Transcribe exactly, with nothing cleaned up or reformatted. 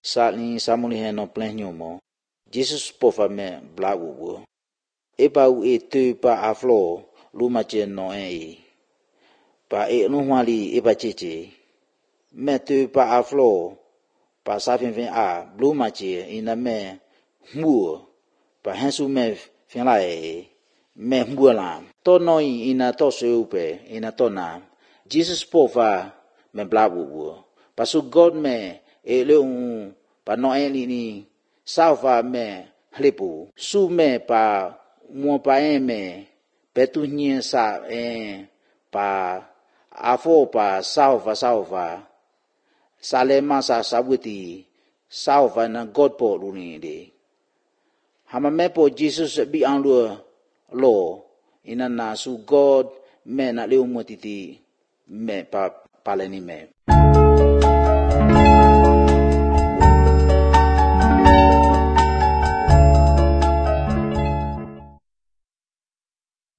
Sali samuli heno plenyo mo. Jesus pofa me bla uwo. Eba u e te pa aflo luma che no e. Pa e no hwali eba cheche. Me te pa aflo pa sa fin fin a bluma che ina me hmu pa hansu me fin la e me hmu la. To noi ina to se upe ina to na. Jesus pofa me bla uwo. Pa su God me e le un pa no e ni salva me hlipu su me pa mo pa e me petu nye sa e pa afo pa salva salva salema sa sabuti salva na God po lu ni de hama me po Jesus bi an lu lo ina na su God me na le mo titi me pa paleni me